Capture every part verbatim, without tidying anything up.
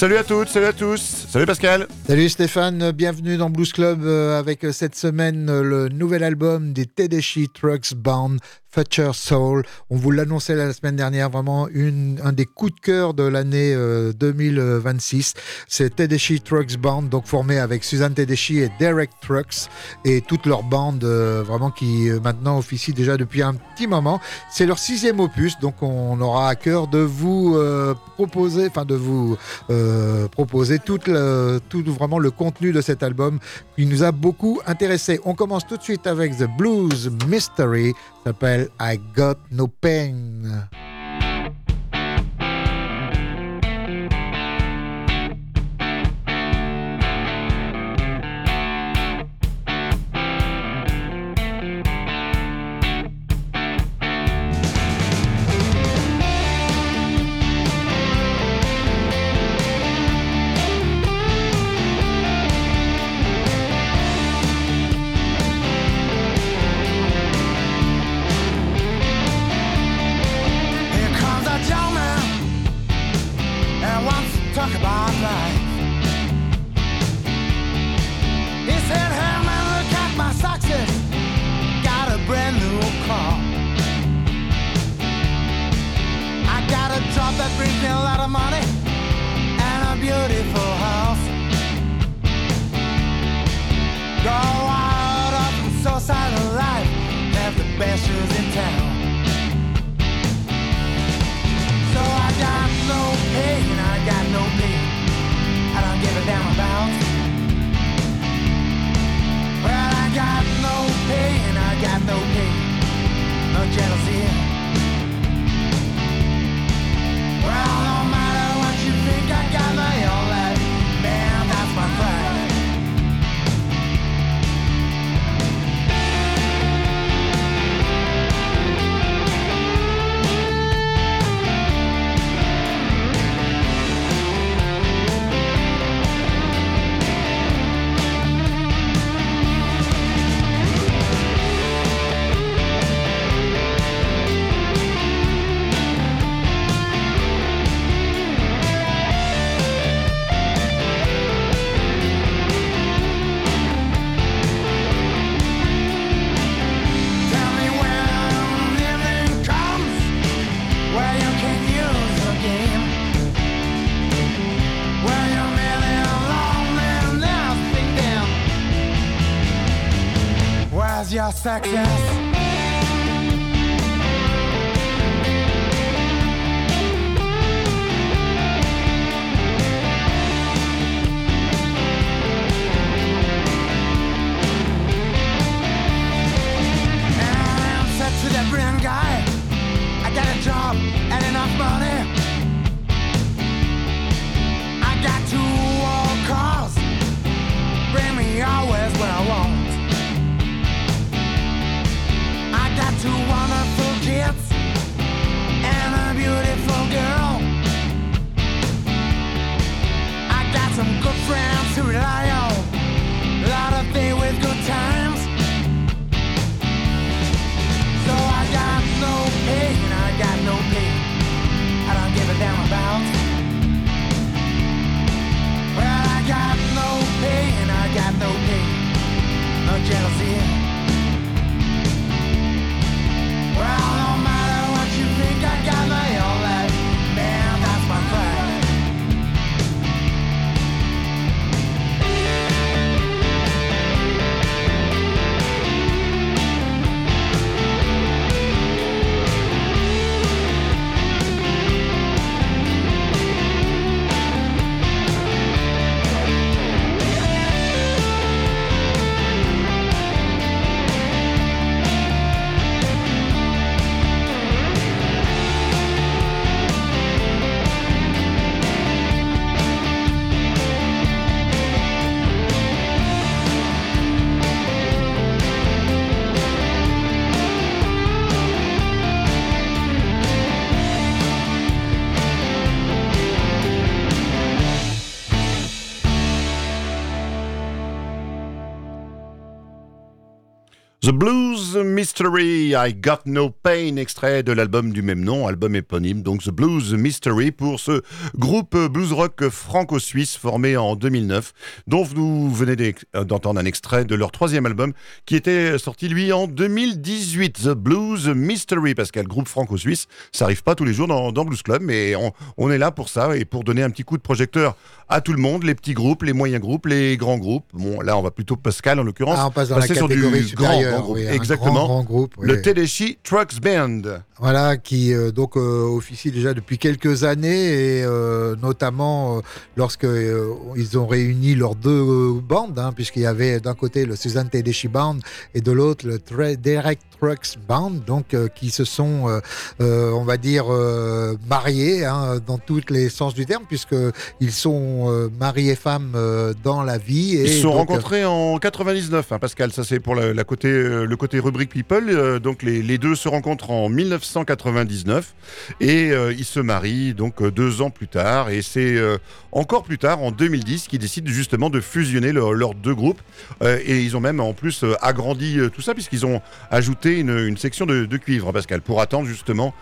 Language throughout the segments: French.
Salut à toutes, salut à tous, salut Pascal. Salut Stéphane, bienvenue dans Blues Club euh, avec euh, cette semaine euh, le nouvel album des Tedeschi Trucks Band, Future Soul. On vous l'annonçait la semaine dernière, vraiment une, un des coups de cœur de l'année euh, deux mille vingt-six. C'est Tedeschi Trucks Band, donc formé avec Suzanne Tedeschi et Derek Trucks et toute leur bande euh, vraiment qui euh, maintenant officie déjà depuis un petit moment. C'est leur sixième opus, donc on aura à cœur de vous euh, proposer, enfin de vous euh, proposer tout, le, tout vraiment le contenu de cet album qui nous a beaucoup intéressé. On commence tout de suite avec The Blues Mystery, ça s'appelle I Got No Pain. Your success. To that brilliant guy, I got a job and enough money. I got two old cars, bring me always where I want. I got two wonderful kids and a beautiful girl. I got some good friends to rely on, a lot of things with good times. So I got no pain, I got no pain. I don't get The Blues Mystery, I Got No Pain, extrait de l'album du même nom, album éponyme, donc The Blues Mystery, pour ce groupe blues rock franco-suisse formé en deux mille neuf, dont vous venez d'entendre un extrait de leur troisième album, qui était sorti lui en deux mille dix-huit, The Blues Mystery, parce qu'un groupe franco-suisse, ça arrive pas tous les jours dans, dans Blues Club, mais on, on est là pour ça, et pour donner un petit coup de projecteur à tout le monde, les petits groupes, les moyens groupes, les grands groupes. Bon, là, on va plutôt, Pascal, en l'occurrence, ah, on passe dans passer la sur du grand, grand groupe. Oui, Exactement. Grand, grand groupe, oui. Le Tedeschi Trucks Band. Voilà, qui euh, donc euh, officie déjà depuis quelques années et euh, notamment euh, lorsque euh, ils ont réuni leurs deux euh, bandes, hein, puisqu'il y avait d'un côté le Suzanne Tedeschi Band et de l'autre le Tra- Derek Trucks Band, donc euh, qui se sont, euh, euh, on va dire, euh, mariés hein, dans tous les sens du terme, puisque ils sont euh, mari et femme euh, dans la vie. Et ils se sont donc, rencontrés en quatre-vingt-dix-neuf, hein, Pascal. Ça c'est pour la, la côté, euh, le côté rubrique People. Euh, donc les, les deux se rencontrent en mille neuf cent quatre-vingt-dix-neuf et euh, ils se marient donc euh, deux ans plus tard. Et c'est euh, encore plus tard, en deux mille dix, qu'ils décident justement de fusionner leurs leur deux groupes. Euh, et ils ont même en plus euh, agrandi euh, tout ça, puisqu'ils ont ajouté une, une section de, de cuivre, Pascal, pour attendre justement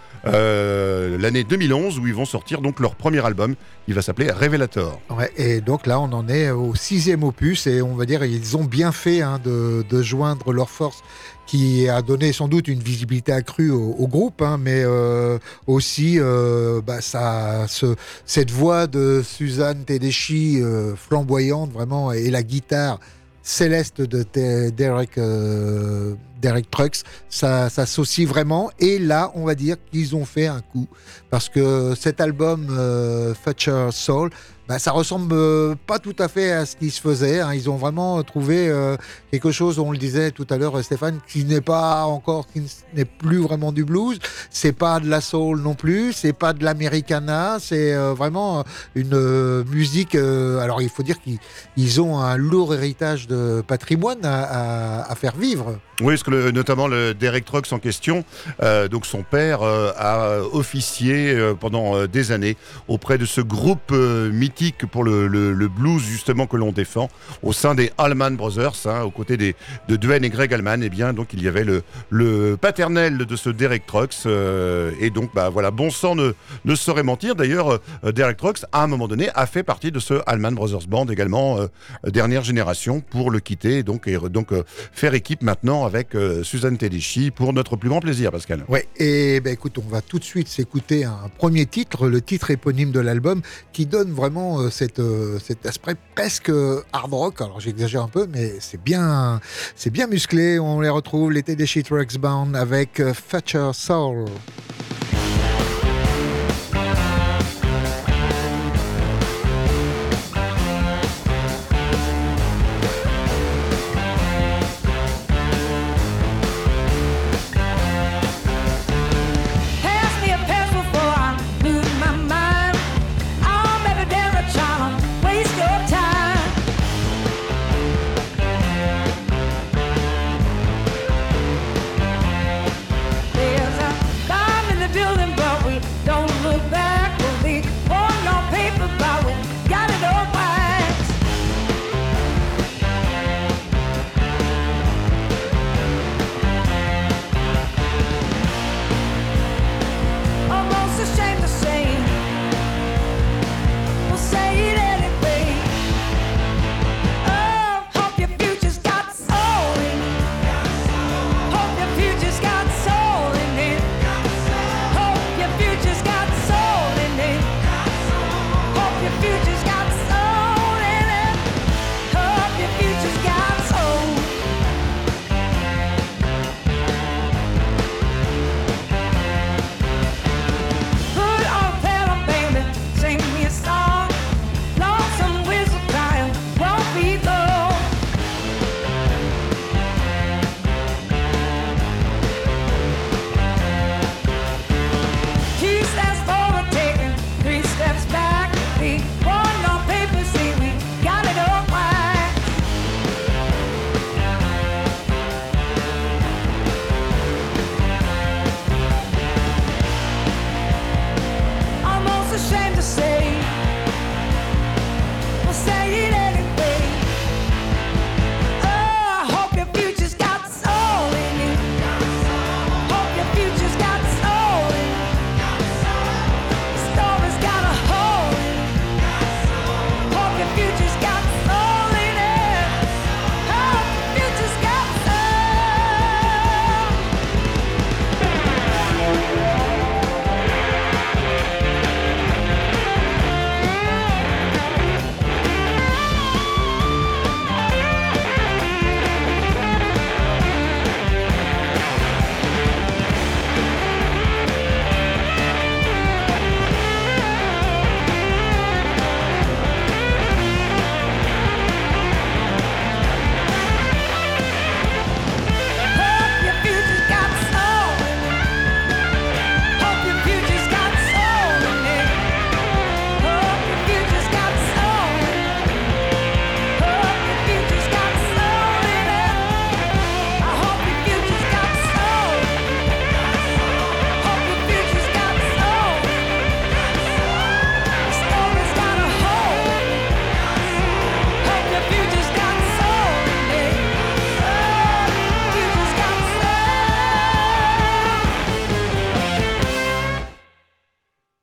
euh, l'année deux mille onze où ils vont sortir donc leur premier album. Il va s'appeler Revelator. Ouais, et donc là, on en est au sixième opus et on va dire ils ont bien fait hein, de, de joindre leurs forces, qui a donné sans doute une visibilité accrue au, au groupe, hein, mais euh, aussi euh, bah, ça, ce, cette voix de Suzanne Tedeschi euh, flamboyante vraiment, et la guitare céleste de T- Derek, euh, Derek Trucks, ça, ça s'associe vraiment. Et là, on va dire qu'ils ont fait un coup, parce que cet album euh, Future Soul, bah, ça ressemble euh, pas tout à fait à ce qui se faisait. Hein. Ils ont vraiment trouvé euh, quelque chose, on le disait tout à l'heure, Stéphane, qui n'est pas encore, qui n'est plus vraiment du blues. C'est pas de la soul non plus, c'est pas de l'americana, c'est euh, vraiment une euh, musique. Euh, alors il faut dire qu'ils ils ont un lourd héritage de patrimoine à, à, à faire vivre. Oui, parce que le, notamment le Derek Trucks en question, euh, donc son père euh, a officié euh, pendant euh, des années auprès de ce groupe euh, mythique pour le, le, le blues justement que l'on défend au sein des Allman Brothers, hein, aux côtés des, de Duane et Greg Allman. Et bien donc il y avait le, le paternel de ce Derek Trucks euh, et donc bah voilà, bon sang ne, ne saurait mentir. D'ailleurs, euh, Derek Trucks à un moment donné a fait partie de ce Allman Brothers Band également, euh, dernière génération, pour le quitter et donc, et, donc euh, faire équipe maintenant avec euh, Suzanne Tedeschi pour notre plus grand plaisir, Pascal. Ouais, et ben écoute, on va tout de suite s'écouter un premier titre, le titre éponyme de l'album, qui donne vraiment euh, cette, euh, cet aspect presque euh, hard rock. Alors j'exagère un peu, mais c'est bien, c'est bien musclé. On les retrouve, les Tedeschi Trucks Band avec euh, Future Soul. There's a God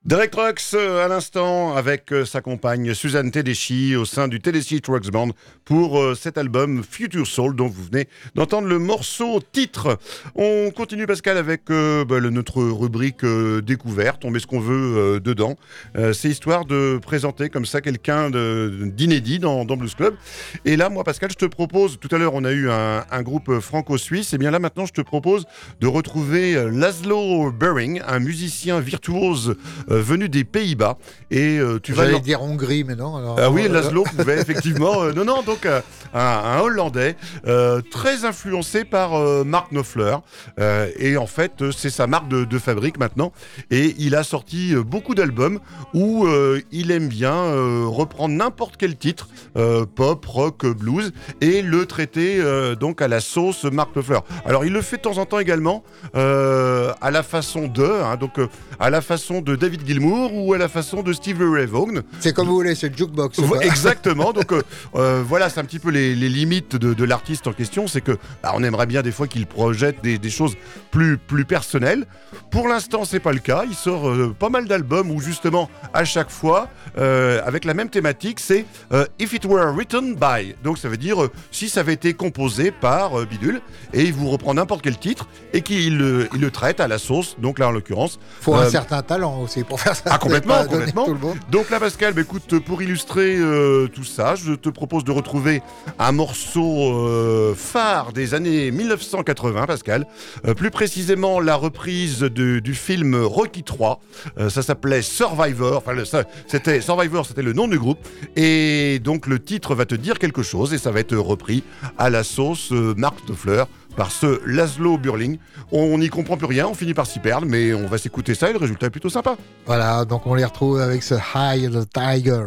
Derek Trucks euh, à l'instant avec euh, sa compagne Suzanne Tedeschi au sein du Tedeschi Trucks Band pour euh, cet album Future Soul dont vous venez d'entendre le morceau titre. On continue Pascal avec euh, bah, le, notre rubrique euh, découverte, on met ce qu'on veut euh, dedans. Euh, c'est histoire de présenter comme ça quelqu'un de, d'inédit dans, dans Blues Club. Et là moi Pascal je te propose, tout à l'heure on a eu un, un groupe franco-suisse, et bien là maintenant je te propose de retrouver euh, Laszlo Bering, un musicien virtuose euh, venu des Pays-Bas, et euh, tu J'allais vas dire Hongrie, mais non. Alors, ah oui, euh, Laszlo pouvait effectivement. Euh, non, non, donc euh, un, un Hollandais euh, très influencé par euh, Mark Knopfler, euh, et en fait euh, c'est sa marque de, de fabrique maintenant. Et il a sorti euh, beaucoup d'albums où euh, il aime bien euh, reprendre n'importe quel titre, euh, pop, rock, blues, et le traiter euh, donc à la sauce Mark Knopfler. Alors il le fait de temps en temps également euh, à la façon de, hein, donc euh, à la façon de David Gilmour ou à la façon de Stevie Ray Vaughan. C'est comme vous voulez, c'est le jukebox. Vo- Exactement. Donc euh, euh, voilà, c'est un petit peu les, les limites de, de l'artiste en question. C'est que bah, on aimerait bien des fois qu'il projette des, des choses plus plus personnelles. Pour l'instant, c'est pas le cas. Il sort euh, pas mal d'albums où justement à chaque fois euh, avec la même thématique, c'est euh, If It Were Written By. Donc ça veut dire euh, si ça avait été composé par euh, bidule, et il vous reprend n'importe quel titre et qu'il euh, il le traite à la sauce. Donc là en l'occurrence, Faut euh, un certain talent aussi pour faire ça. Ah, complètement, C'est pas donné complètement. tout le monde. Donc là, Pascal, bah, écoute, pour illustrer euh, tout ça, je te propose de retrouver un morceau euh, phare des années dix-neuf cent quatre-vingts, Pascal. Euh, plus précisément, la reprise de- du film Rocky trois. Euh, ça s'appelait Survivor. Enfin, le- ça, c'était Survivor, c'était le nom du groupe. Et donc, le titre va te dire quelque chose et ça va être repris à la sauce euh, Mark Knopfler par ce Laszlo Burling. On n'y comprend plus rien, on finit par s'y perdre, mais on va s'écouter ça et le résultat est plutôt sympa. Voilà, donc on les retrouve avec ce High the Tiger.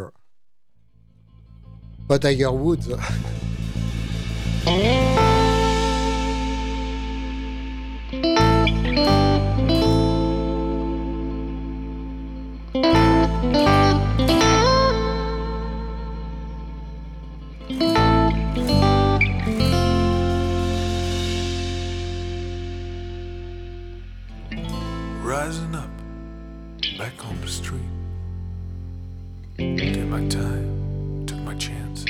Pas Tiger Woods. Rising up, back on the street. Did my time, took my chances.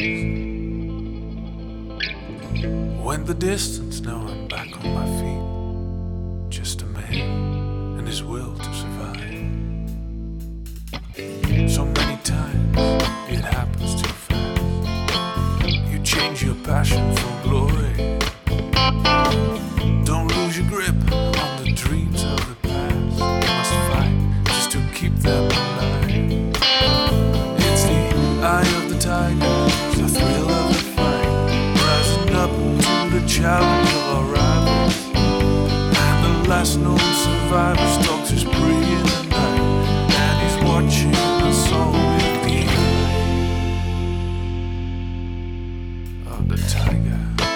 Went the distance, now I'm back on my feet. Just a man and his will to survive. So many times it happens too fast. You change your passion for glory. Don't lose your grip on the dreams of the past. You must fight just to keep them alive. It's the eye of the tiger, the thrill of the fight, rising up to the challenge of our rivals. And the last known survivor stalks his prey in the night, and he's watching us all with the eye of the tiger.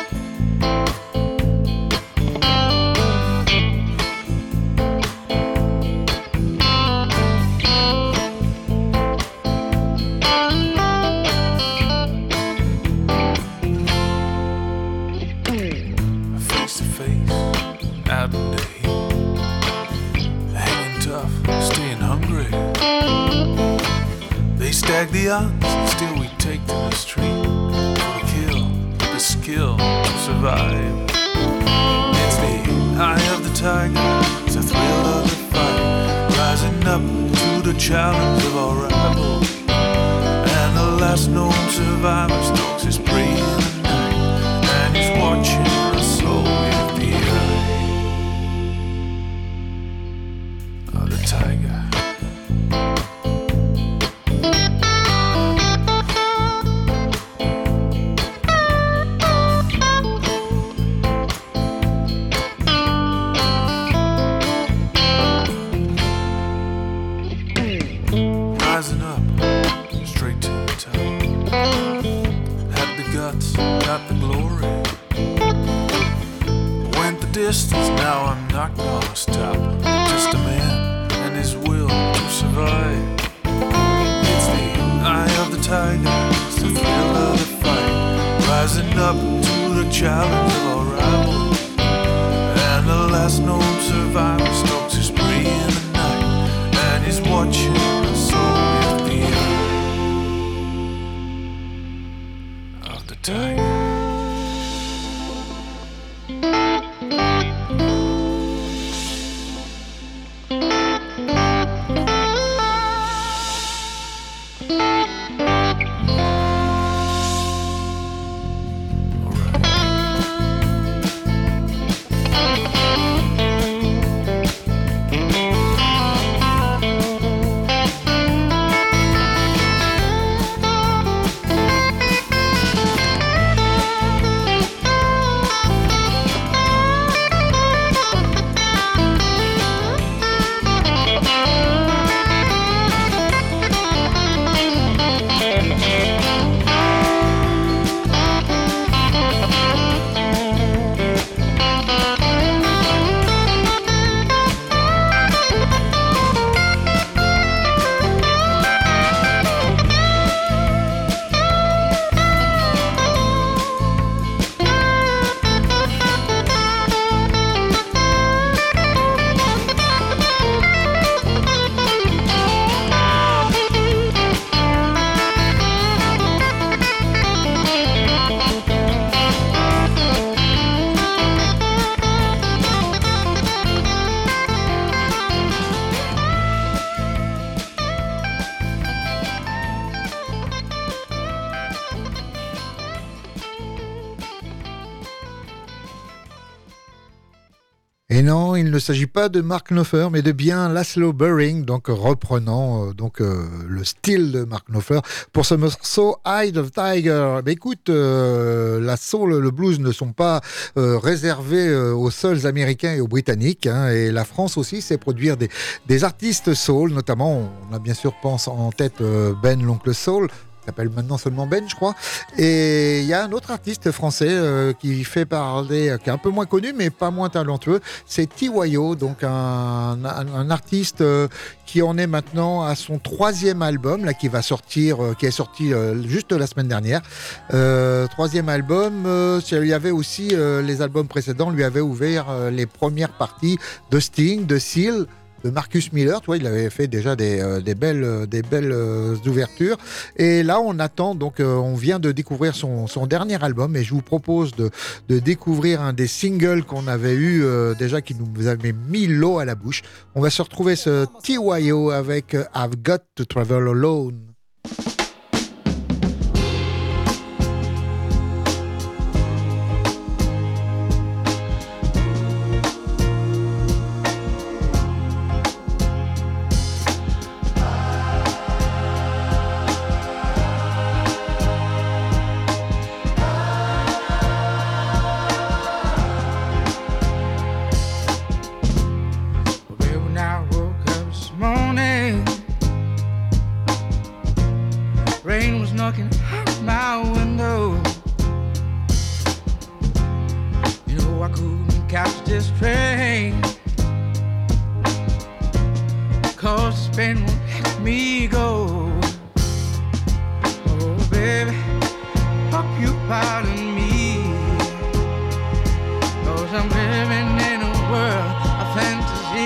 Face to face, out in the heat, hanging tough, staying hungry. They stack the odds, still we take to the street for the kill, the skill to survive. It's the eye of the tiger, it's the thrill of the fight, rising up to the challenge of our rival. And the last known survivor stalks his prey in the night, and he's watching us all with the eye of the tiger. Rising up, straight to the top. Had the guts, got the glory. Went the distance, now I'm not gonna stop. Just a man and his will to survive. It's the eye of the tiger, it's the thrill of the fight, rising up to the challenge of our rival. And the last known survivor stalks his prey in the night, and he's watching Et non, il ne s'agit pas de Mark Knopfler, mais de bien Laszlo Burring, donc reprenant euh, donc euh, le style de Mark Knopfler pour ce morceau Eye of Tiger. Mais écoute, euh, la soul, le blues ne sont pas euh, réservés euh, aux seuls Américains et aux Britanniques, hein, et la France aussi sait produire des, des artistes soul, notamment on a bien sûr pense en tête euh, Ben l'oncle Soul, qui s'appelle maintenant seulement Ben, je crois. Et il y a un autre artiste français euh, qui fait parler, euh, qui est un peu moins connu, mais pas moins talentueux, c'est T Y O, donc un, un, un artiste euh, qui en est maintenant à son troisième album, là, qui va sortir, euh, qui est sorti euh, juste la semaine dernière. Euh, troisième album, euh, il y avait aussi euh, les albums précédents, lui avaient ouvert euh, les premières parties de Sting, de Seal, de Marcus Miller, tu vois, il avait fait déjà des, euh, des belles, euh, des belles euh, ouvertures. Et là, on attend, donc, euh, on vient de découvrir son, son dernier album, et je vous propose de, de découvrir un des singles qu'on avait eu euh, déjà, qui nous avait mis l'eau à la bouche. On va se retrouver ce T Y O avec euh, I've Got to Travel Alone. Knocking out my window. You know I couldn't catch this train, 'cause Spain won't let me go. Oh baby, hope you pardon me, 'cause I'm living in a world of fantasy.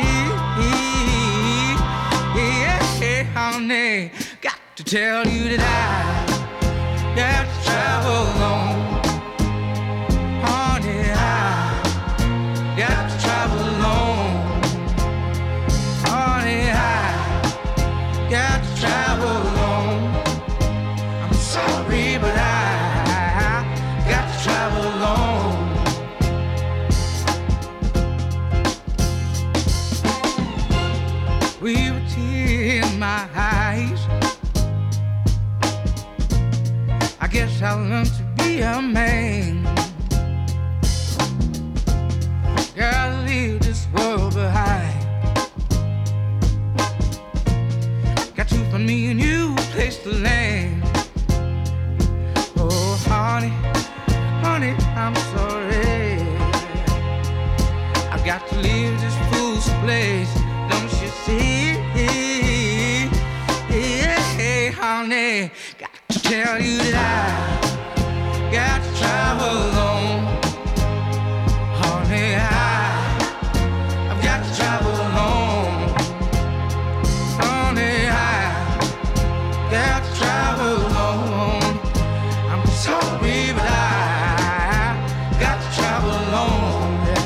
Yeah, honey, got to tell you that I got to travel alone. Honey, I got to travel alone. Honey, I got to travel alone. I'm sorry, but I got to travel alone. We were tears in my eyes. I guess I learned to be a man. Gotta leave this world behind. Got to find me a new place to land. Oh, honey, honey, I'm sorry. I got to leave this fool's place. Don't you see? Yeah, honey, got to tell you that I got to travel alone. Honey, I, I've got to travel alone. Honey, I got to travel alone. I'm sorry, but I got to travel alone. Yeah.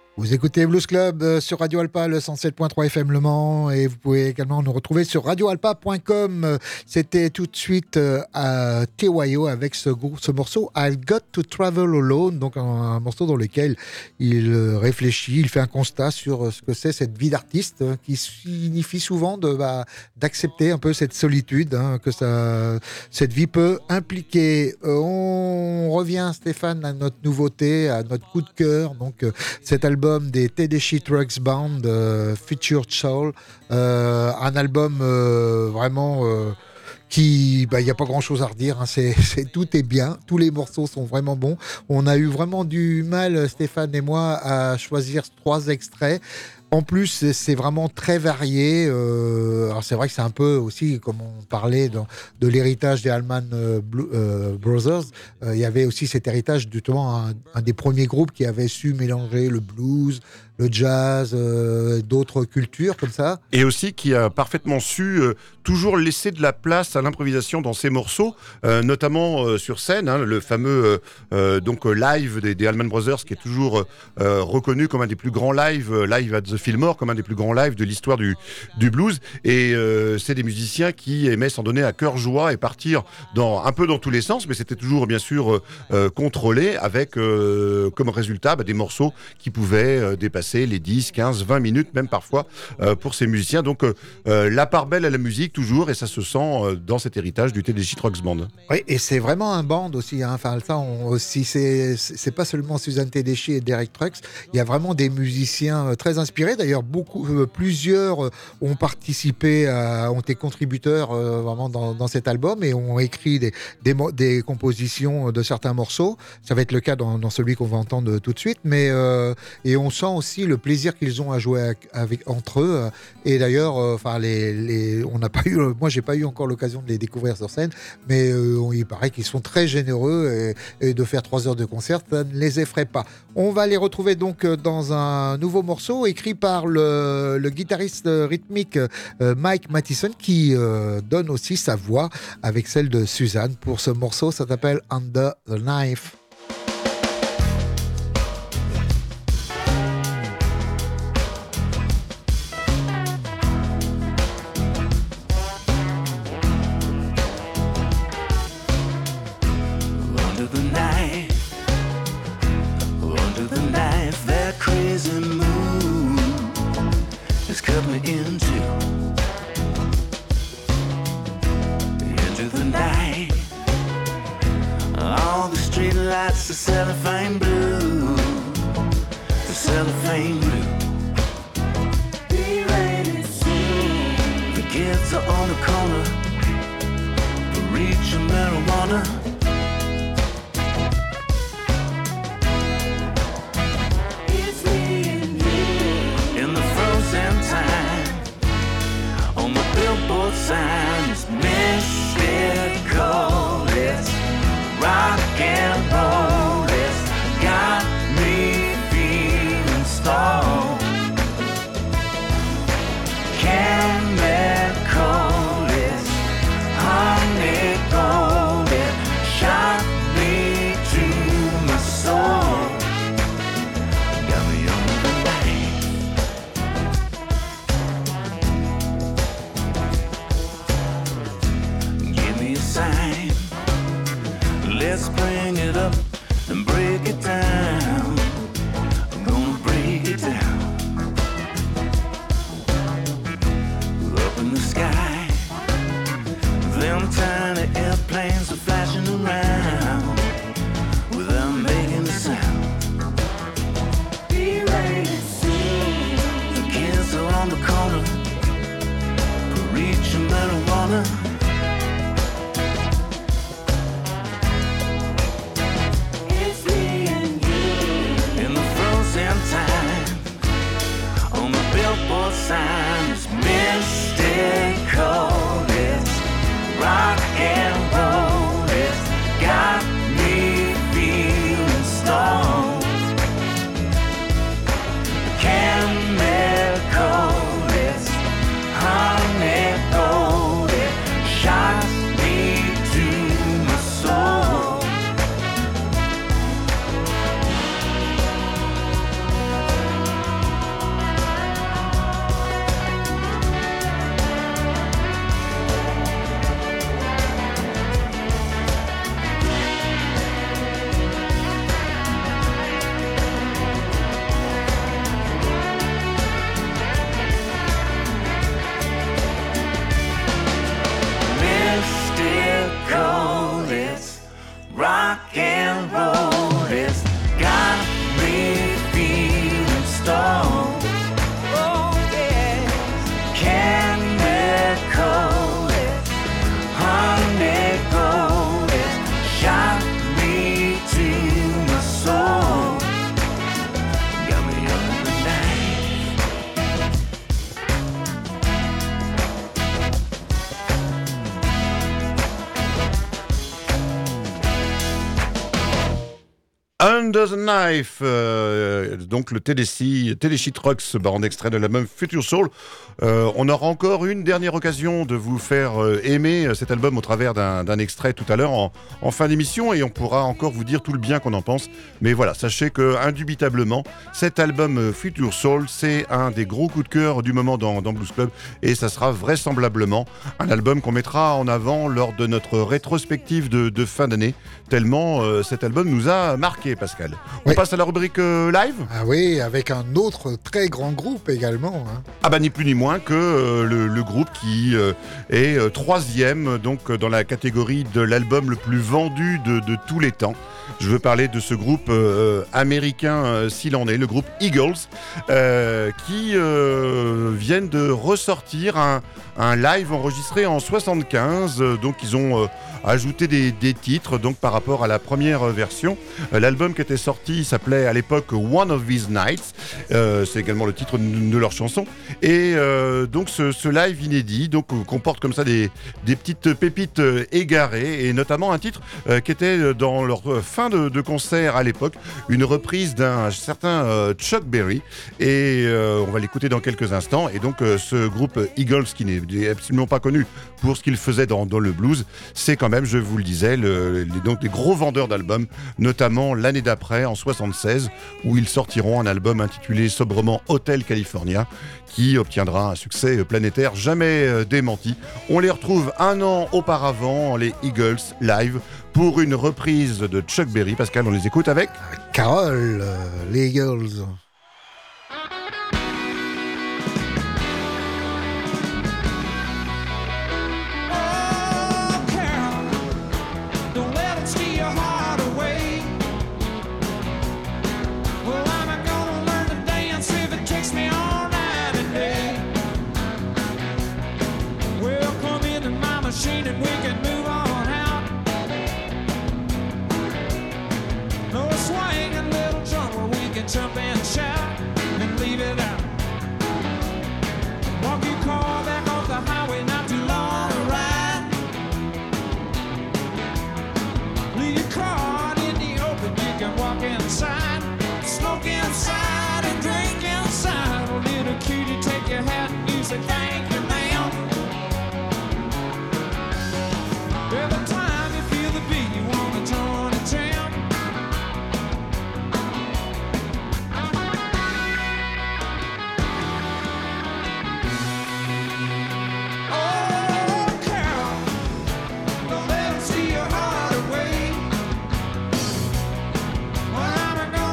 Vous écoutez Blues Club euh, sur Radio Alpa, le cent sept point trois F M Le Mans, et vous pouvez également nous retrouver sur radio alpa point com. C'était tout de suite euh, à T Y O avec ce, ce morceau I've Got to Travel Alone, donc un, un morceau dans lequel il euh, réfléchit, il fait un constat sur euh, ce que c'est cette vie d'artiste, euh, qui signifie souvent de, bah, d'accepter un peu cette solitude hein, que ça, cette vie peut impliquer. Euh, on revient, Stéphane, à notre nouveauté, à notre coup de cœur, donc euh, cet album des Tedeschi Trucks Band, euh, Future Soul, euh, un album euh, vraiment euh, qui, bah, il n'y a pas grand chose à redire, hein, c'est, c'est, tout est bien, tous les morceaux sont vraiment bons. On a eu vraiment du mal, Stéphane et moi, à choisir trois extraits. En plus, c'est vraiment très varié. Euh, alors c'est vrai que c'est un peu aussi, comme on parlait dans, de l'héritage des Allman euh, euh, Brothers, euh, il y avait aussi cet héritage, justement, un, un des premiers groupes qui avait su mélanger le blues, le jazz, euh, d'autres cultures comme ça. Et aussi qui a parfaitement su euh, toujours laisser de la place à l'improvisation dans ses morceaux, euh, notamment euh, sur scène, hein, le fameux euh, euh, donc, live des, des Allman Brothers, qui est toujours euh, reconnu comme un des plus grands lives, euh, live at the Fillmore, comme un des plus grands lives de l'histoire du, du blues. Et euh, c'est des musiciens qui aimaient s'en donner à cœur joie et partir dans, un peu dans tous les sens, mais c'était toujours bien sûr euh, contrôlé, avec euh, comme résultat bah, des morceaux qui pouvaient euh, dépasser les dix, quinze, vingt minutes, même parfois, euh, pour ces musiciens. Donc, euh, euh, la part belle à la musique, toujours, et ça se sent euh, dans cet héritage du Tedeschi Trucks Band. Oui, et c'est vraiment un band aussi. Hein. Enfin, ça, on, aussi, c'est, c'est pas seulement Suzanne Tedeschi et Derek Trucks. Il y a vraiment des musiciens très inspirés. D'ailleurs, beaucoup, euh, plusieurs euh, ont participé, à, ont été contributeurs euh, vraiment dans, dans cet album et ont écrit des, des, des compositions de certains morceaux. Ça va être le cas dans, dans celui qu'on va entendre tout de suite. Mais, euh, et on sent aussi le plaisir qu'ils ont à jouer avec, avec, entre eux. Et d'ailleurs, enfin, euh, les, les, on n'a pas eu, moi, j'ai pas eu encore l'occasion de les découvrir sur scène, mais euh, on, il paraît qu'ils sont très généreux et, et de faire trois heures de concert, ça ne les effraie pas. On va les retrouver donc dans un nouveau morceau écrit par le, le guitariste rythmique euh, Mike Mathison, qui euh, donne aussi sa voix avec celle de Suzanne pour ce morceau. Ça s'appelle Under the Knife. Cut me into into the night. All the street lights are cellophane blue, the cellophane blue. Be ready soon. The kids are on the corner, reaching marijuana. Billboard signs, mystical, it's rock and roll, it's got me feeling stoned. Chemical, it's honey gold, it shot me to my soul. Got me on the line. Sign. Let's bring it up and break it down. I'm gonna break it down. Up in the sky, them tiny airplanes are flashing around without making a sound. Be ready soon. The kids are on the corner, reaching marijuana. It's me and Under the Knife, euh, donc le Tennessee, Tennessee Trucks Band, extrait de l'album Future Soul. Euh, on aura encore une dernière occasion de vous faire euh, aimer cet album au travers d'un, d'un extrait tout à l'heure en, en fin d'émission, et on pourra encore vous dire tout le bien qu'on en pense. Mais voilà, sachez que indubitablement, cet album euh, Future Soul, c'est un des gros coups de cœur du moment dans, dans Blues Club, et ça sera vraisemblablement un album qu'on mettra en avant lors de notre rétrospective de, de fin d'année, tellement euh, cet album nous a marqué, Pascal. On Oui. passe à la rubrique euh, live. Ah oui, avec un autre très grand groupe également. Hein. Ah bah ni plus ni moins que euh, le, le groupe qui euh, est euh, troisième donc euh, dans la catégorie de l'album le plus vendu de, de tous les temps. Je veux parler de ce groupe euh, américain euh, s'il en est, le groupe Eagles, euh, qui euh, viennent de ressortir un, un live enregistré en soixante-quinze. Euh, donc ils ont euh, ajouté des, des titres donc par rapport à la première version. Euh, l'album qui était sorti s'appelait à l'époque One of These Nights. Euh, c'est également le titre de, de leur chanson. Et euh, donc ce, ce live inédit donc comporte comme ça des, des petites pépites euh, égarées, et notamment un titre euh, qui était dans leur euh, fin de, de concert à l'époque, une reprise d'un certain euh, Chuck Berry, et euh, on va l'écouter dans quelques instants. Et donc euh, ce groupe Eagles, qui n'est absolument pas connu pour ce qu'il faisait dans, dans le blues, c'est quand même, je vous le disais, le, les, donc des gros vendeurs d'albums, notamment l'année d'après, en soixante-seize, où ils sortiront un album intitulé sobrement Hotel California, qui obtiendra un succès planétaire jamais euh, démenti. On les retrouve un an auparavant, les Eagles, live, pour une reprise de Chuck Berry. Pascal, on les écoute avec Carole, euh, les Eagles. Oh, Carol, don't let it steal your heart away. Well, I'm gonna learn to dance if it takes me all night and day. Well, come into my machine and we can move on out. No swinging little drum where we can jump and shout and leave it out. Walk your car back off the highway, not too long to ride. Leave your car out in the open, you can walk inside. Smoke inside and drink inside. A little cutie, take your hat and you say thank you, ma'am. Every time you feel the beat, you wanna join the jam. Oh, Carol, don't let it steal your heart away. Well, I'm gonna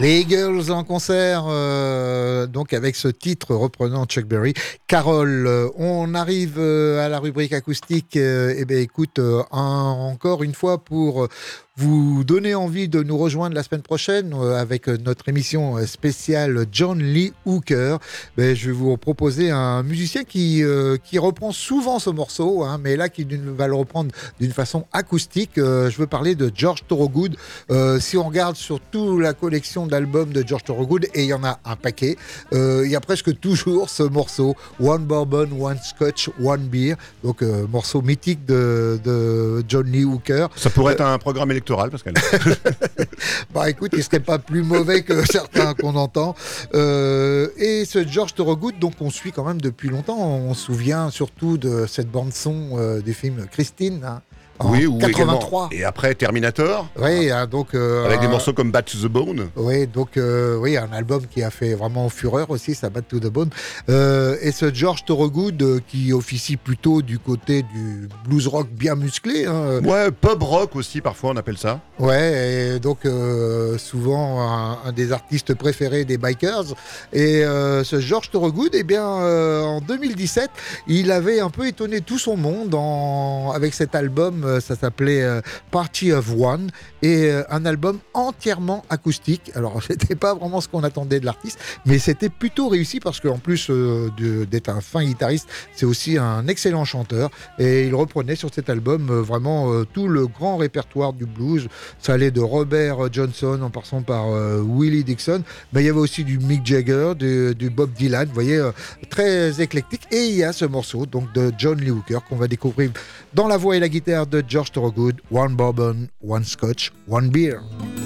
Les Eagles en concert, euh, donc avec ce titre reprenant Chuck Berry. Carole, euh, on arrive euh, à la rubrique acoustique. Euh, eh bien, écoute, euh, un, encore une fois pour vous donner envie de nous rejoindre la semaine prochaine euh, avec notre émission spéciale John Lee Hooker. Ben, je vais vous proposer un musicien qui, euh, qui reprend souvent ce morceau, hein, mais là qui va le reprendre d'une façon acoustique. Euh, je veux parler de George Thorogood. Euh, si on regarde sur toute la collection d'albums de George Thorogood, et il y en a un paquet, euh, il y a presque toujours ce morceau One Bourbon, One Scotch, One Beer, donc euh, morceau mythique de, de John Lee Hooker. Ça pourrait Euh, être un programme électoral, Pascal. Bah écoute, il serait pas plus mauvais que certains qu'on entend. Euh, et ce George Thorogood, donc on suit quand même depuis longtemps. On se souvient surtout de cette bande son euh, du film Christine, hein, en Oui, ou quatre-vingt-trois. également. Et après Terminator, Oui, hein, donc euh, avec des un- morceaux comme Bad to the Bone. Oui, donc euh, oui, un album qui a fait vraiment fureur aussi, ça Bad to the Bone. Euh, et ce George Thorogood euh, qui officie plutôt du côté du blues rock bien musclé. Hein, Ouais, pub rock aussi, parfois on appelle ça. Ouais, et donc euh, souvent un, un des artistes préférés des bikers. Et euh, ce George Thorogood, eh bien, euh, en deux mille dix-sept, il avait un peu étonné tout son monde en, avec cet album. euh, Ça s'appelait euh, Party of One, et euh, un album entièrement acoustique. Alors, c'était pas vraiment ce qu'on attendait de l'artiste, mais c'était plutôt réussi parce qu'en plus euh, de- d'être un fin guitariste, c'est aussi un excellent chanteur. Et il reprenait sur cet album euh, vraiment euh, tout le grand répertoire du blues. Ça allait de Robert Johnson en passant par euh, Willie Dixon. Mais il y avait aussi du Mick Jagger, du, du Bob Dylan. Vous voyez, euh, très éclectique. Et il y a ce morceau donc de John Lee Hooker qu'on va découvrir dans la voix et la guitare de George Thorogood. One Bourbon, One Scotch, One Beer.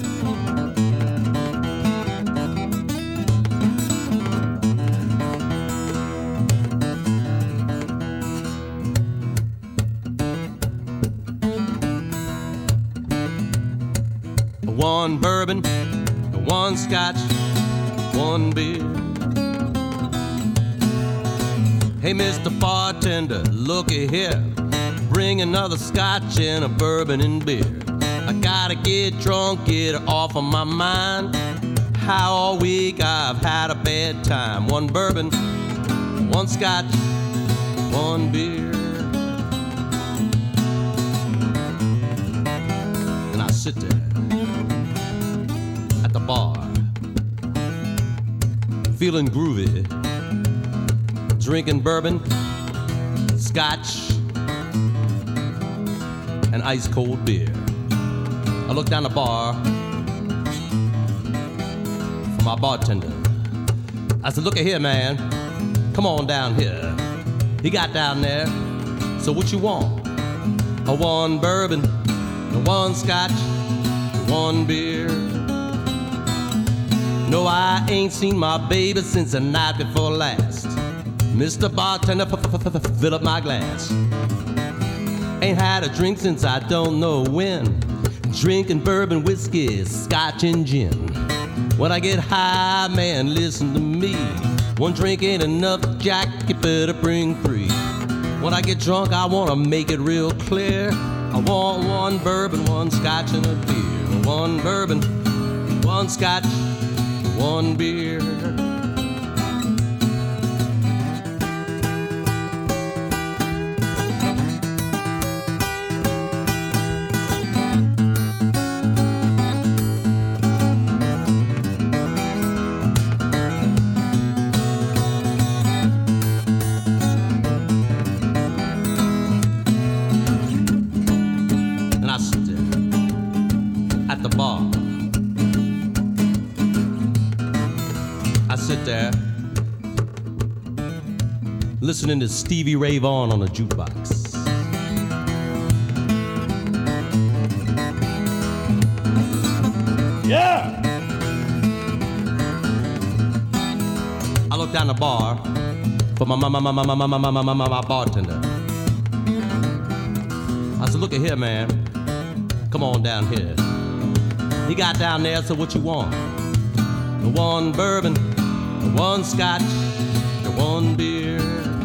One bourbon, one scotch, one beer. Hey, Mister Bartender, looky here. Bring another scotch and a bourbon and beer. I gotta get drunk, get it off of my mind. How all week I've had a bad time. One bourbon, one scotch, one beer. And I sit there at the bar, feeling groovy, drinking bourbon, scotch, and ice cold beer. I look down the bar for my bartender. I said, look at here, man, come on down here. He got down there, so what you want? A one bourbon, a one scotch, one beer. No, I ain't seen my baby since the night before last. Mister Bartender, fill up my glass. Ain't had a drink since I don't know when. Drinking bourbon, whiskey, scotch and gin. When I get high, man, listen to me. One drink ain't enough, Jack, you better bring three. When I get drunk, I wanna make it real clear. I want one bourbon, one scotch and a beer. One bourbon, one scotch, one beer. And I sit there at the bar. I sit there listening to Stevie Ray Vaughan on the jukebox. Yeah! I look down the bar for my my my my my my my my my my my bartender. I said, look at here, man. Come on down here. He got down there, so what you want? The one bourbon, the one scotch, the one beer.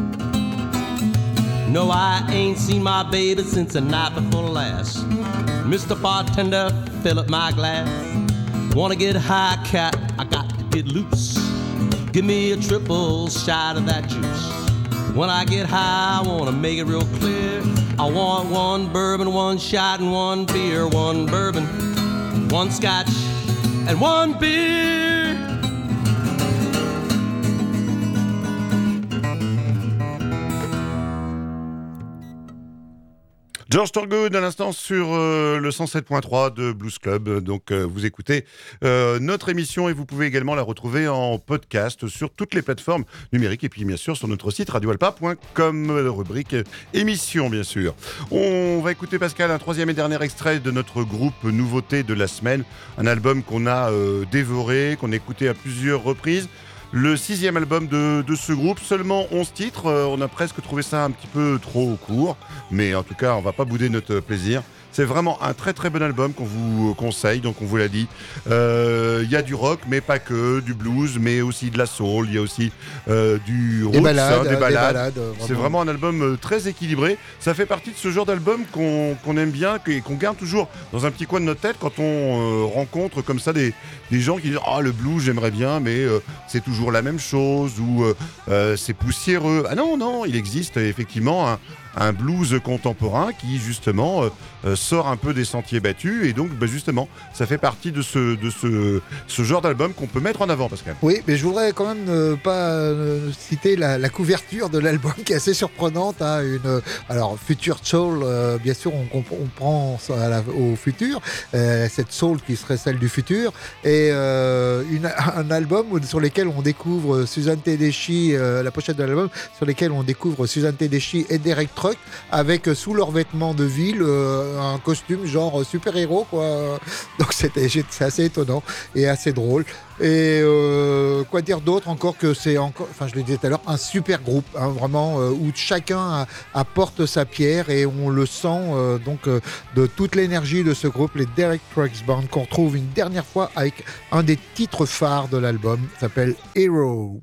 No, I ain't seen my baby since the night before last. Mister Bartender, fill up my glass. Wanna get high, cat, I got to get loose. Give me a triple shot of that juice. When I get high, I wanna make it real clear. I want one bourbon, one shot, and one beer. One bourbon, one scotch, and one beer. George Thorogood à l'instant sur euh, le cent sept point trois de Blues Club. Donc euh, vous écoutez euh, notre émission et vous pouvez également la retrouver en podcast sur toutes les plateformes numériques et puis bien sûr sur notre site radio alpa point com, rubrique émission bien sûr. On va écouter Pascal un troisième et dernier extrait de notre groupe nouveauté de la semaine, un album qu'on a euh, dévoré, qu'on a écouté à plusieurs reprises. Le sixième album de, de ce groupe, seulement onze titres, euh, on a presque trouvé ça un petit peu trop court, mais en tout cas on va pas bouder notre plaisir. C'est vraiment un très très bon album qu'on vous conseille, donc on vous l'a dit. Il euh, y a du rock, mais pas que, du blues, mais aussi de la soul, il y a aussi euh, du roots, des balades. Hein, des balades. Des balades vraiment. C'est vraiment un album très équilibré. Ça fait partie de ce genre d'album qu'on, qu'on aime bien et qu'on garde toujours dans un petit coin de notre tête quand on euh, rencontre comme ça des, des gens qui disent « Ah, le blues, j'aimerais bien, mais euh, c'est toujours la même chose » ou euh, euh, « C'est poussiéreux ». Ah non, non, il existe effectivement un un blues contemporain qui justement euh, sort un peu des sentiers battus et donc bah, justement ça fait partie de ce, de ce, ce genre d'album qu'on peut mettre en avant, Pascal. Oui, mais je voudrais quand même ne pas euh, citer la, la couverture de l'album qui est assez surprenante, hein, une, alors Future Soul, euh, bien sûr on, on, on prend à la, au futur, euh, cette soul qui serait celle du futur et euh, une, un album sur lequel on découvre Susan Tedeschi, euh, la pochette de l'album sur lequel on découvre Susan Tedeschi et Derek Trucks avec euh, sous leurs vêtements de ville euh, un costume genre super-héros quoi. Donc c'était, c'est assez étonnant et assez drôle. Et euh, quoi dire d'autre encore que c'est encore, enfin je le disais tout à l'heure, un super groupe, hein, vraiment euh, où chacun a, apporte sa pierre et on le sent euh, donc euh, de toute l'énergie de ce groupe, les Derek Trucks Band, qu'on retrouve une dernière fois avec un des titres phares de l'album, qui s'appelle Hero.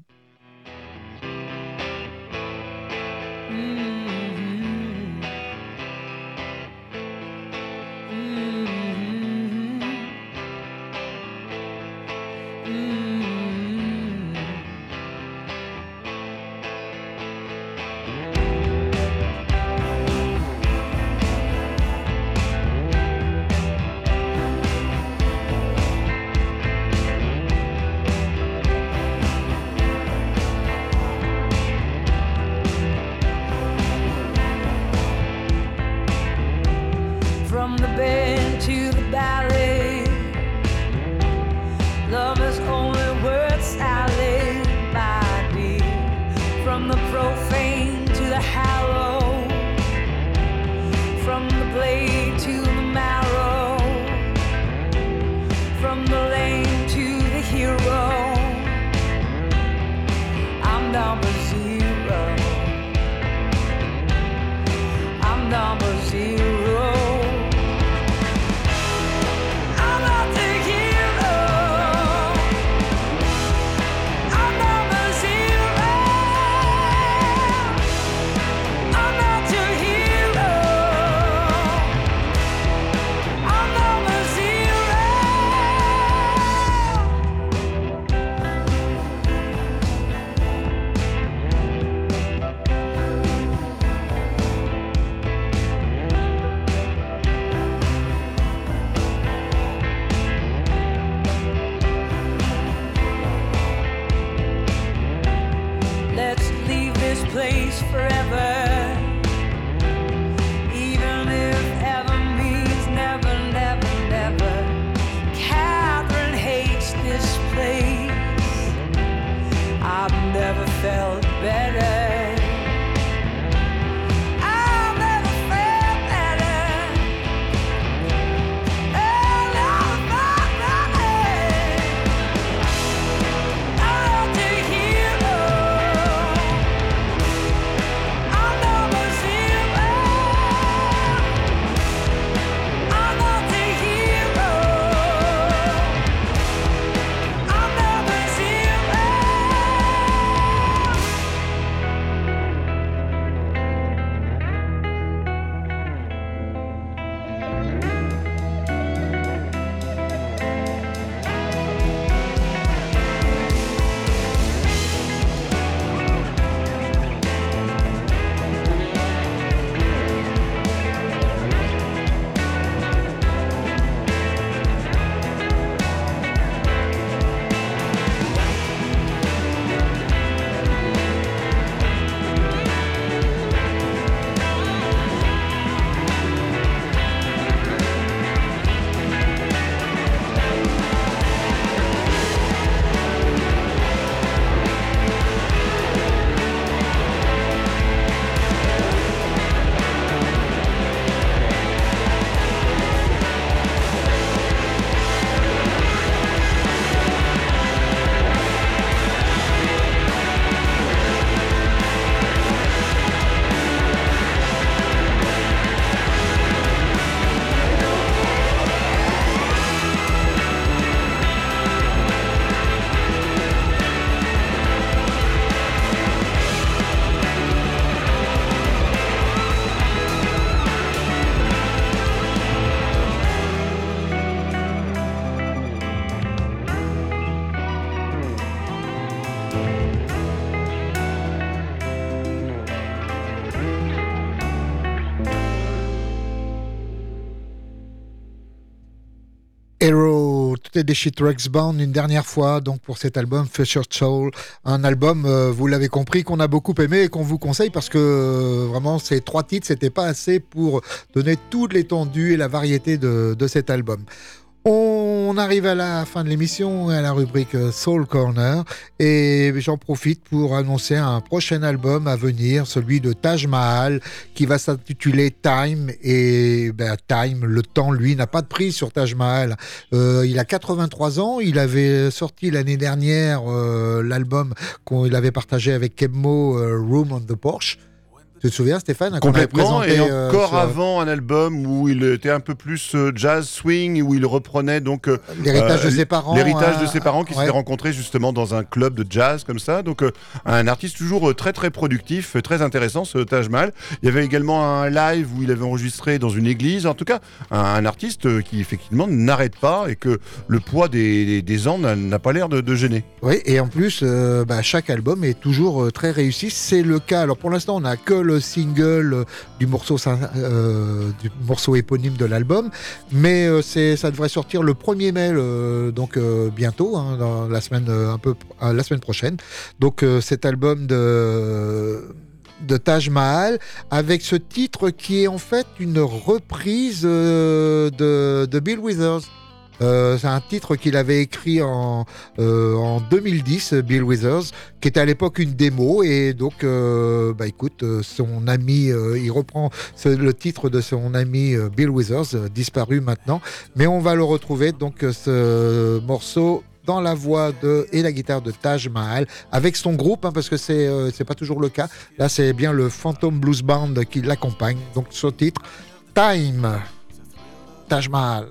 Hero, Tedeschi Trucks Band, une dernière fois donc pour cet album Future Soul, un album, euh, vous l'avez compris, qu'on a beaucoup aimé et qu'on vous conseille parce que euh, vraiment ces trois titres, c'était pas assez pour donner toute l'étendue et la variété de, de cet album. On arrive à la fin de l'émission, à la rubrique Soul Corner, et j'en profite pour annoncer un prochain album à venir, celui de Taj Mahal, qui va s'intituler Time. Et ben, Time, le temps, lui, n'a pas de prise sur Taj Mahal. Euh, il a quatre-vingt-trois ans, il avait sorti l'année dernière euh, l'album qu'il avait partagé avec Kebmo, euh, Room on the Porch. Tu te souviens, Stéphane, qu'on avait Complètement, présenté, et euh, encore sur- avant un album où il était un peu plus euh, jazz swing, où il reprenait donc euh, L'héritage euh, de ses parents. l'héritage euh, de ses parents qui ouais. s'étaient rencontrés justement dans un club de jazz comme ça. Donc euh, un artiste toujours euh, très très productif, euh, très intéressant, ce Taj Mahal. Il y avait également un live où il avait enregistré dans une église. En tout cas, un, un artiste euh, qui effectivement n'arrête pas et que le poids des, des, des ans n'a, n'a pas l'air de, de gêner. Oui, et en plus, euh, bah, chaque album est toujours euh, très réussi. C'est le cas. Alors pour l'instant, on n'a que le single euh, du morceau, euh, du morceau éponyme de l'album, mais euh, c'est, ça devrait sortir le premier mai, euh, donc euh, bientôt, hein, dans la semaine euh, un peu, euh, la semaine prochaine. Donc euh, cet album de de Taj Mahal, avec ce titre qui est en fait une reprise euh, de, de Bill Withers. Euh, c'est un titre qu'il avait écrit en, euh, en deux mille dix, Bill Withers, qui était à l'époque une démo. Et donc, euh, bah écoute, euh, son ami, euh, il reprend ce- le titre de son ami euh, Bill Withers, euh, disparu maintenant. Mais on va le retrouver, donc, euh, ce morceau dans la voix de, et la guitare de Taj Mahal, avec son groupe, hein, parce que c'est, euh, c'est pas toujours le cas. Là, c'est bien le Phantom Blues Band qui l'accompagne. Donc, ce titre, Time, Taj Mahal.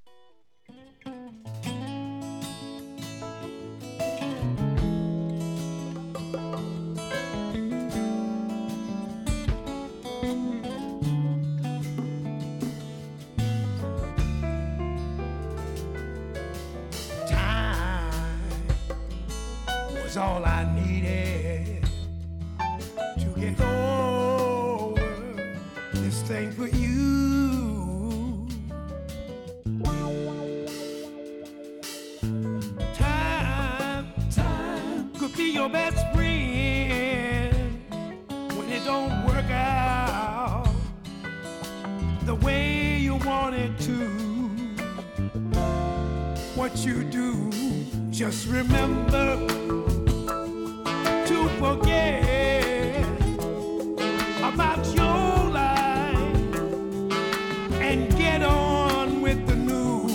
Was all I needed to get over this thing for you. Time, time could be your best friend when it don't work out the way you want it to. What you do, just remember to forget about your life and get on with the new.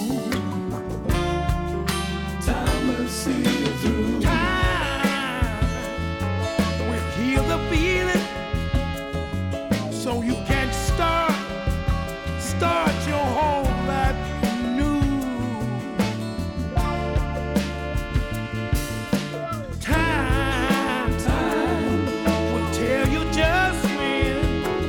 Time will see you through. Time will heal the feeling so you can start, start your whole life new. Time, time will tell you just when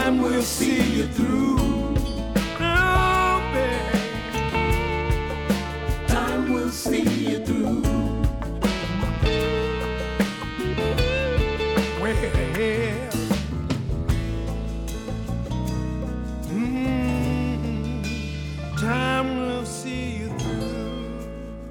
Time will see you through. Oh, baby. Time will see you through. Well, mm, time will see you through.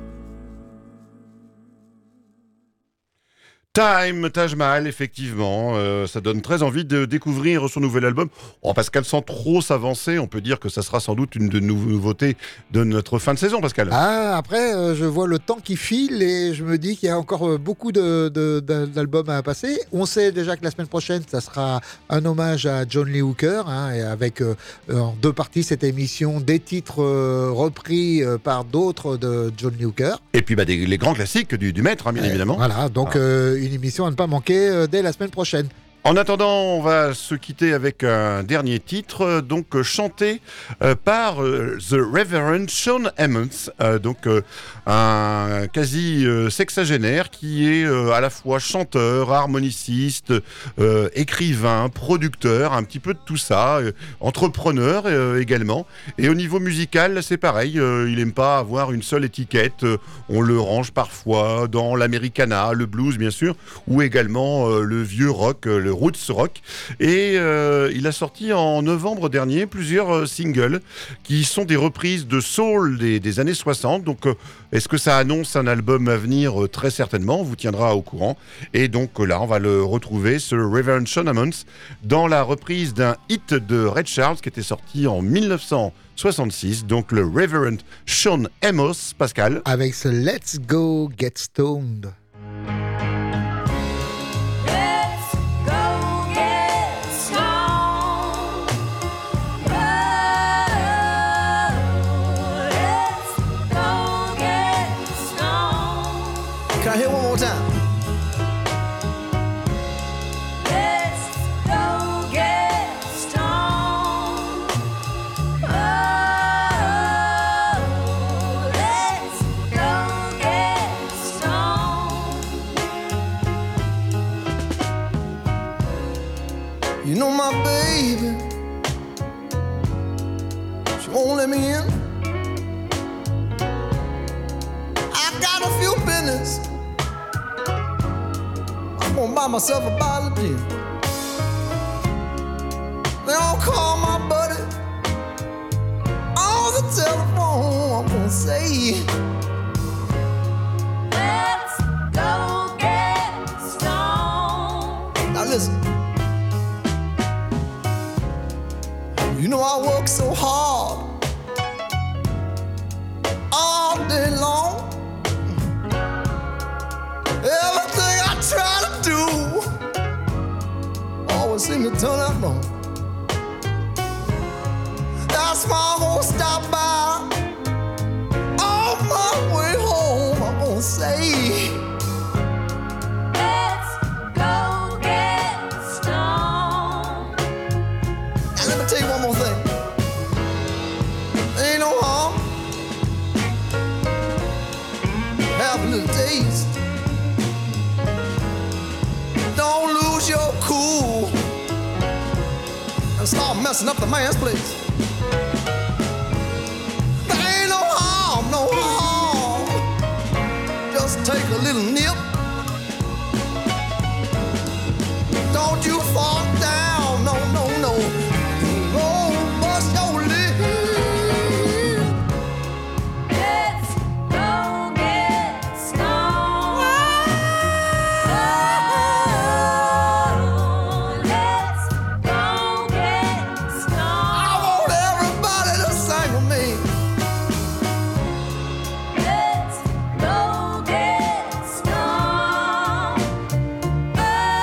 Time, Taj Mahal, effectivement, euh, ça donne très envie de découvrir son nouvel album. Oh, Pascal, sans trop s'avancer, on peut dire que ça sera sans doute une de nos nouveautés de notre fin de saison, Pascal. Ah, après, euh, je vois le temps qui file et je me dis qu'il y a encore euh, beaucoup de, de, de- d'albums à passer. On sait déjà que la semaine prochaine, ça sera un hommage à John Lee Hooker, hein, et avec euh, en deux parties cette émission, des titres euh, repris euh, par d'autres de John Lee Hooker. Et puis bah, des, les grands classiques du, du maître, hein, bien Euh, évidemment. Voilà, donc Ah. euh, une émission à ne pas manquer euh, dès la semaine prochaine. En attendant, on va se quitter avec un dernier titre, euh, donc euh, chanté euh, par euh, The Reverend Sean Emmons, euh, donc euh, un quasi euh, sexagénaire qui est euh, à la fois chanteur, harmoniciste, euh, écrivain, producteur, un petit peu de tout ça, euh, entrepreneur euh, également. Et au niveau musical, c'est pareil, euh, il n'aime pas avoir une seule étiquette. Euh, on le range parfois dans l'americana, le blues bien sûr, ou également euh, le vieux rock, euh, le roots rock. Et euh, il a sorti en novembre dernier plusieurs euh, singles qui sont des reprises de soul des, des années soixante. Donc euh, est-ce que ça annonce un album à venir? Euh, Très certainement, on vous tiendra au courant. Et donc euh, là, on va le retrouver, ce Reverend Sean Emmons, dans la reprise d'un hit de Ray Charles qui était sorti en mille neuf cent soixante-six. Donc le Reverend Sean Emmons, Pascal. Avec ce Let's Go Get Stoned. Let's go get stoned. Oh, let's go get stoned. Can I hear one more time? Let's go get stoned. Oh, let's go get stoned. You know my baby, she won't let me in. I got a few business. I'm gonna buy myself a bottle of gin. They all call my buddy on the telephone. I'm gonna say, Let's go get stoned. now listen. You know I work so hard all day long. Everything I try to do always seems to turn out wrong. That's why I'm gonna stop by on my way home. I'm gonna say, Let's go get stoned. and let me tell you one more thing. Ain't no harm have a little taste. Don't lose your cool and start messing up the man's place. There ain't no harm, no harm. Just take a little nip. Don't you fall down, no, no, no. Go bust your lip. Let's go get stoned. Oh, let's go get I stoned. want everybody to sing with me. Let's go get stoned. Oh,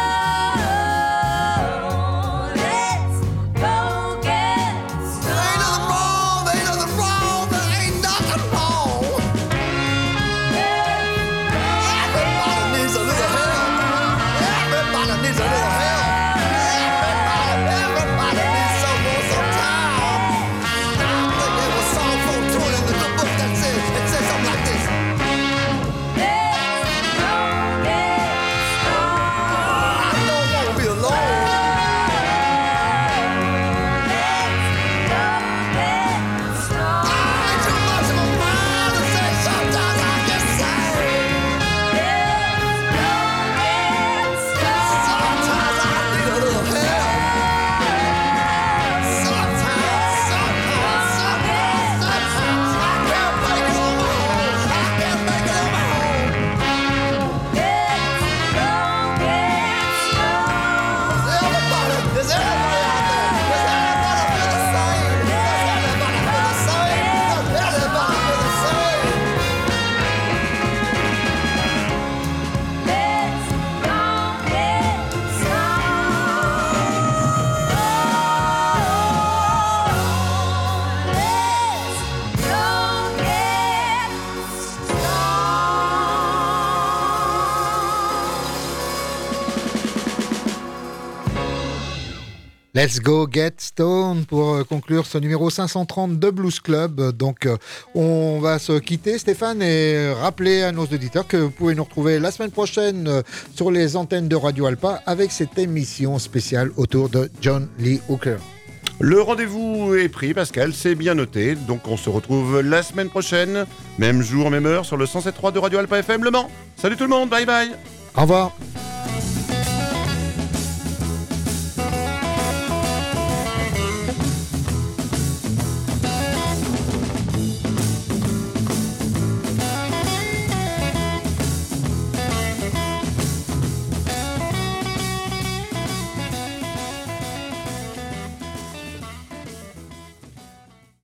let's go get There ain't nothing stoned. wrong, there ain't nothing wrong, there ain't nothing wrong. Everybody needs a little help. Everybody needs a little help. Everybody, everybody needs someone sometime. I think there was Psalm four twenty in the good book that said, it said something like this. Let's go get stoned. I don't want to be alone. Let's go get stone pour euh, conclure ce numéro cinq cent trente de Blues Club. Donc euh, on va se quitter, Stéphane, et rappeler à nos auditeurs que vous pouvez nous retrouver la semaine prochaine euh, sur les antennes de Radio Alpa avec cette émission spéciale autour de John Lee Hooker. Le rendez-vous est pris, Pascal, c'est bien noté. Donc on se retrouve la semaine prochaine, même jour, même heure, sur le cent sept point trois de Radio Alpa F M Le Mans. Salut tout le monde, bye bye. Au revoir.